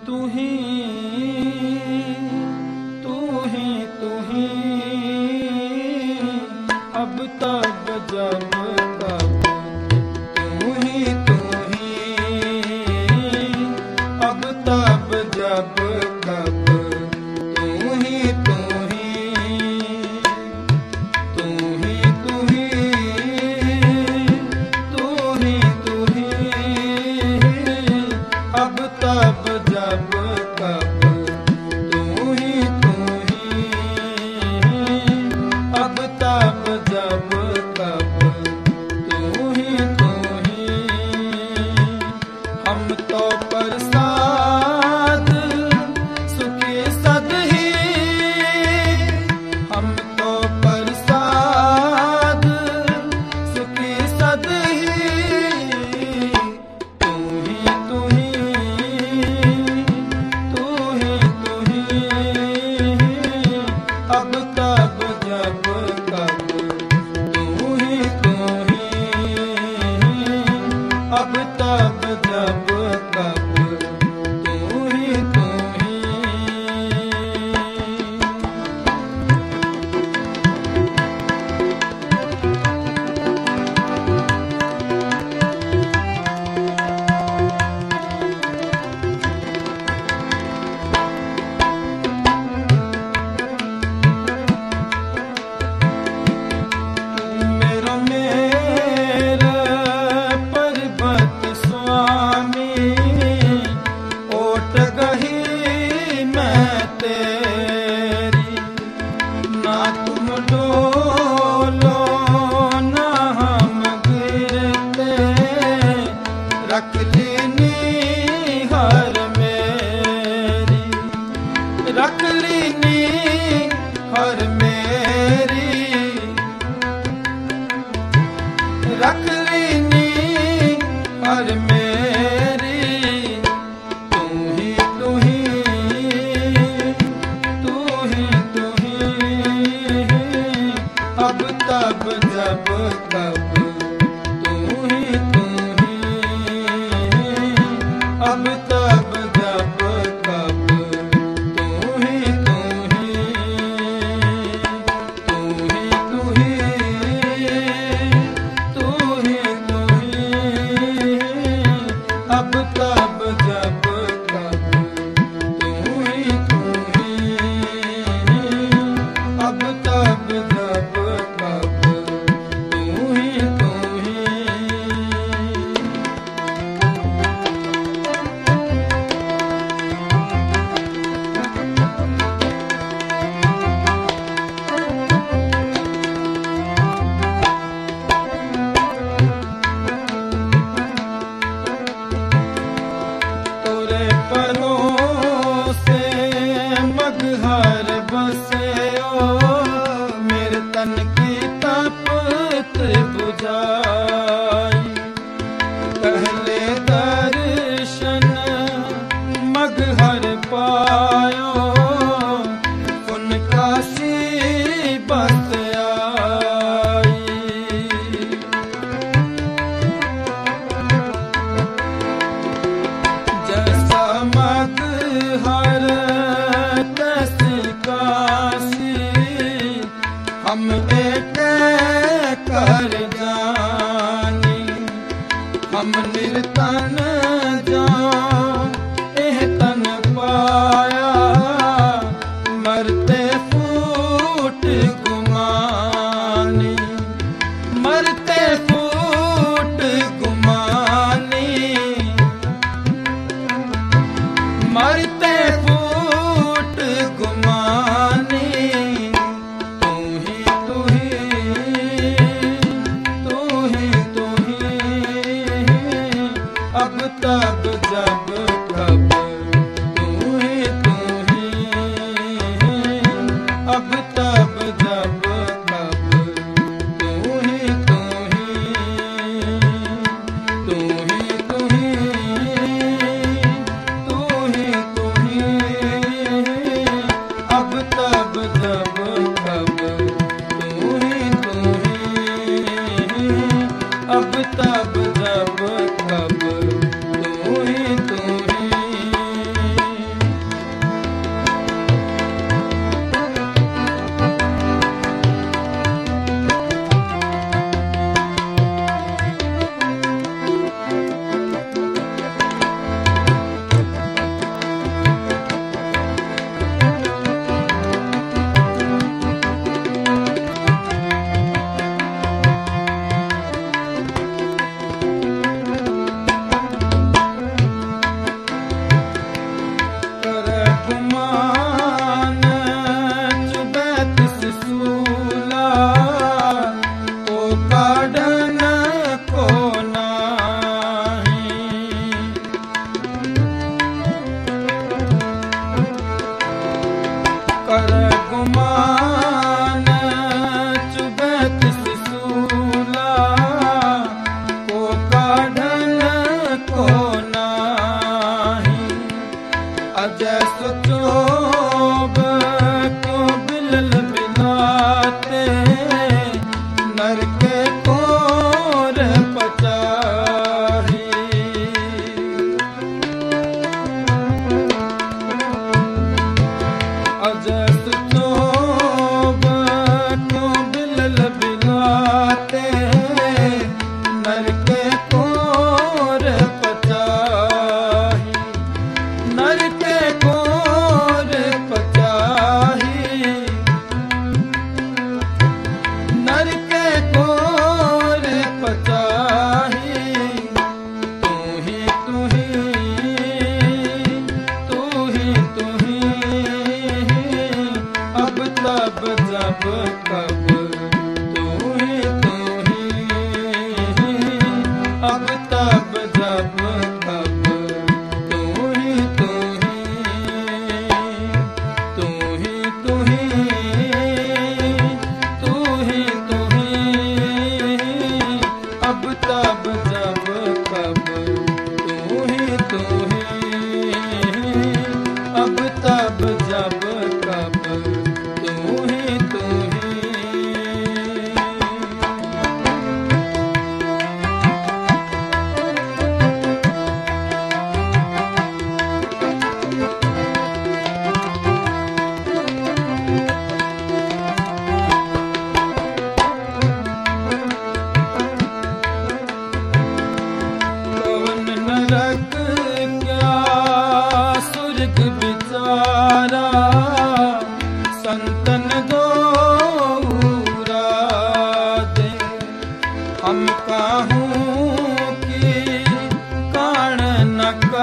तू ही तू ही तू ही अब तब जब कब तू ही अब तब जब कब तू ही अब तब जब कब तू ही अब तब जब कब तू ही हम तो प्रसाद सुखी सद ही हम तो प्रसाद सुखी सद ही अब तब जब कब तू ही अब तब जब कब तू ही रख लेनी हर मेरी रख लेनी हर मेरी रख लेनी हर मेरी तू ही अब तब जब कब अब तब जब कब तू ही अब तब जब कब तू ही अब तब जब कब तू ही मगहर बसे ओ मेरे तन की तपत बुझाई पहले दर्शन मगहर पायो उनका सी बस आई जैसा मगहर हम एक कर जानी हम निर्तन जान एह तन पाया मरते फूट गुमानी मरते फूट गुमानी मरते फूट गुमानी अब तब जब कब तू ही अब तब जब कब तू ही अब तब जब कब तू ही अब तब जब कब तू ही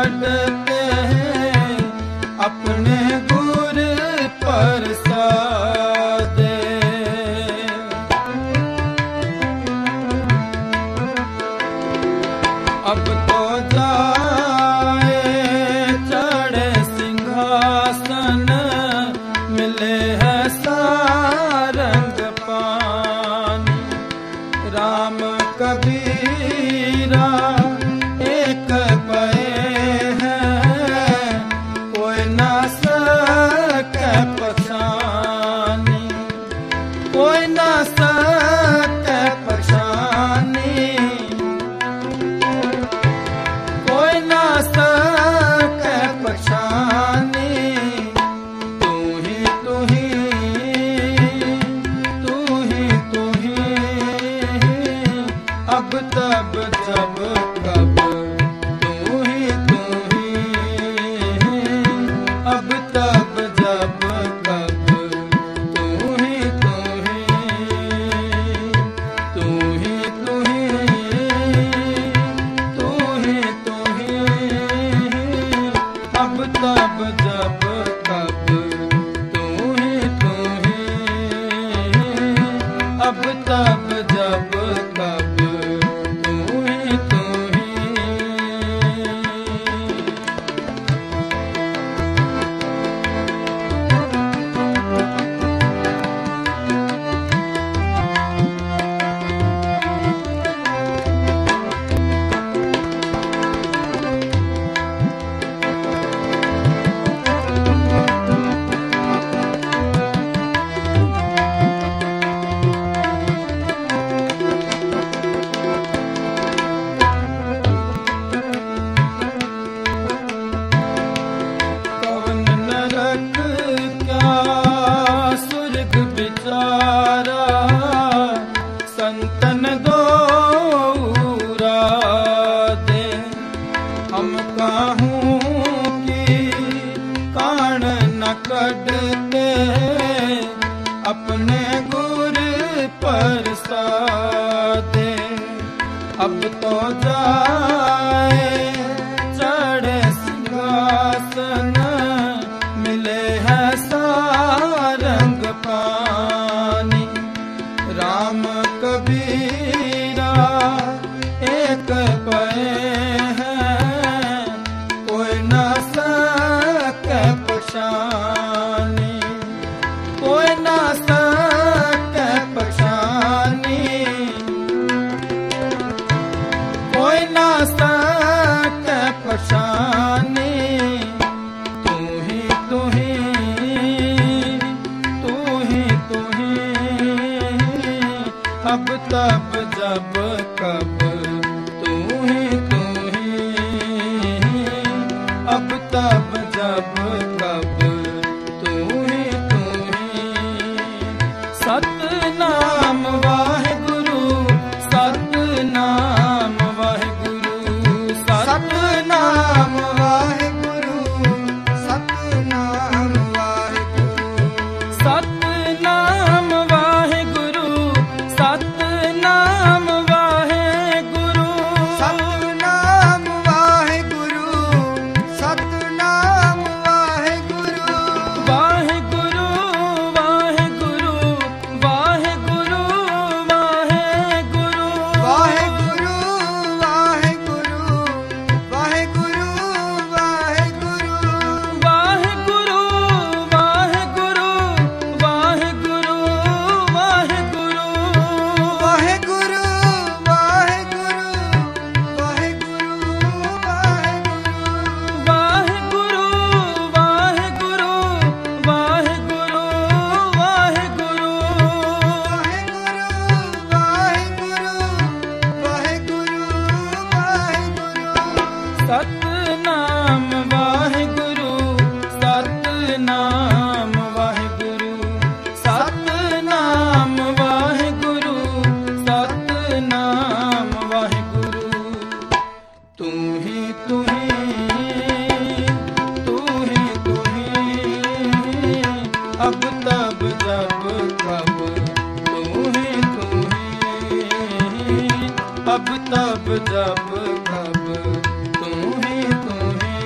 कढ़ते अपने गुर प्रसादे। अब तो जाए चढ़े सिंहासन, मिले है सारंग पानी। राम कबीरा एक पए हैं, कोई ना सके पछानी, कोई ना सके पछानी, कोई ना सके पछानी। तू ही तू ही तू ही तू ही, अब तब जब कब तू ही तू ही, अब तब जब कब तू ही तू ही, तू ही तू ही, तू ही तू ही, अब तब जब कब तू ही तू ही, अब तब जब कब तू ही तू ही। कवन नरक क्या स्वर्ग बिचारा, संतन दोरा दे। हम काहूँ की कान न कढ़ते अपने गुर प्रसादे। अब तो जाए चढ़े सिंहासन, मिले है सारंग पानी। राम कबीरा एक पए हैं, कोई ना सके पछानी, कोई ना सके पछानी, कोई ना सके पछानी। तू ही तू ही तू ही तू ही, अब तब जब कब तू ही तू ही, अब तब जब कब तू ही तू ही। सतनाम वाहेगुरु, सतनाम वाहेगुरु, सतनाम वाहेगुरु, सतनाम वाहेगुरु, सतनाम वाहेगुरु, सतनाम वाहेगुरु, सतनाम वाहेगुरु, सतनाम वाहेगुरु, वाहेगुरु वाहेगुरु, वाहेगुरु वाहेगुरु, वाहेगुरु वाहेगुरु, वाहेगुरु वाहेगुरु, वाहेगुरु वाहेगुरु, वाहेगुरु वाहेगुरु, वाहेगुरु वाहेगुरु, वाहेगुरु वाहेगुरु, वाहेगुरु वाहेगुरु, वाहेगुरु वाहेगुरु, वाहेगुरु वाहेगुरु। सतनाम वाहेगुरु, सतनाम वाहेगुरु, सतनाम वाहेगुरु, सतनाम वाहेगुरु। तू ही तू ही तू ही तू ही, अब तब जब कब तू ही तू ही, अब तब जब कब तू ही तू ही,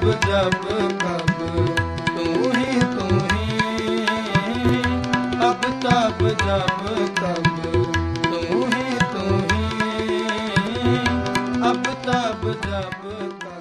जब कब तू ही तू ही, अब तब जब कब तू ही, अब तब जब कब।